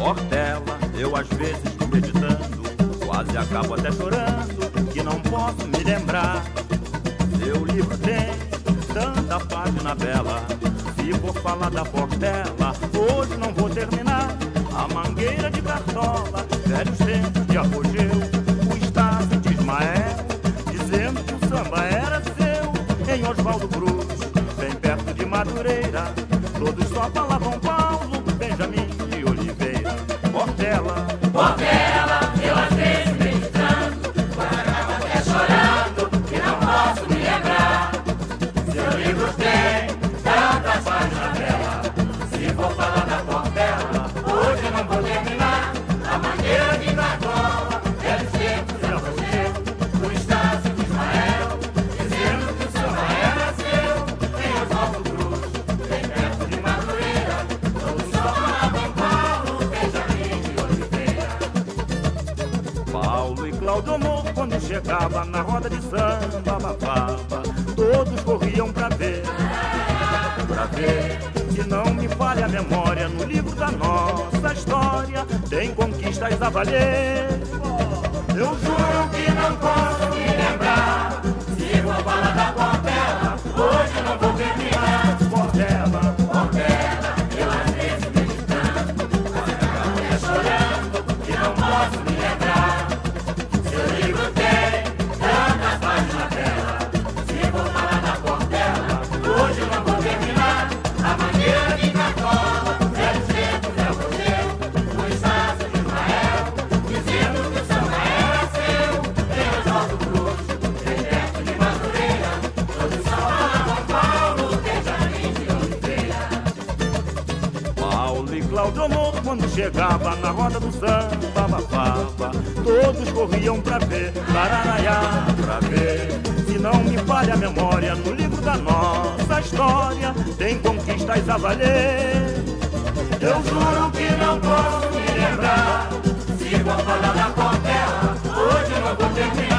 Portela, eu às vezes meditando, quase acabo até chorando, que não posso me lembrar. Seu livro tem tanta página bela, se for falar da Portela, hoje não vou terminar. A mangueira de Cartola, velhos tempos de apogeu, o Estácio de Ismael, dizendo que o samba era seu, em Oswaldo Cruz, bem perto de Madureira, todos só falavam Paulo, Benjamin de Oliveira. Portela, Portela, eu às vezes meditando, acabo até chorando, que não posso me lembrar. Seu livro tem tanta página bela, se for falar da Portela, hoje eu não vou terminar. A mangueira de Cartola, velhos tempos de apogeu, o Estácio de Ismael, dizendo que o samba era seu, em Oswaldo Cruz, bem perto de Madureira, todos só falavam Paulo, Benjamin de Oliveira. Paulo e Cláudio Amor, quando chegava na roda de samba, babava, todos corriam pra ver, que não me falhe a memória, no livro da nossa história, tem conquistas a valer. Eu juro que não posso me lembrar, se vou falar da Portela, hoje eu não vou terminar. Portela, Portela, eu às vezes meditando, acabo até chorando, que não posso me lembrar. Seu livro tem tantas páginas belas, se vou falar da Portela, hoje eu não vou terminar. A mangueira de Cartola, velhos tempos de apogeu, o Estácio de Ismael, dizendo que o samba era seu, em Oswaldo Cruz, bem perto de Madureira, todos só falavam Paulo, Benjamin de Oliveira. Paulo e Cláudio Amor, quando chegava na roda do samba, babava, todos corriam pra ver, lararaiá, pra ver. Se não me falha a memória, no livro da nossa história, tem conquistas a valer. Eu juro que não posso me lembrar, se vou falar da Portela, hoje eu não vou terminar.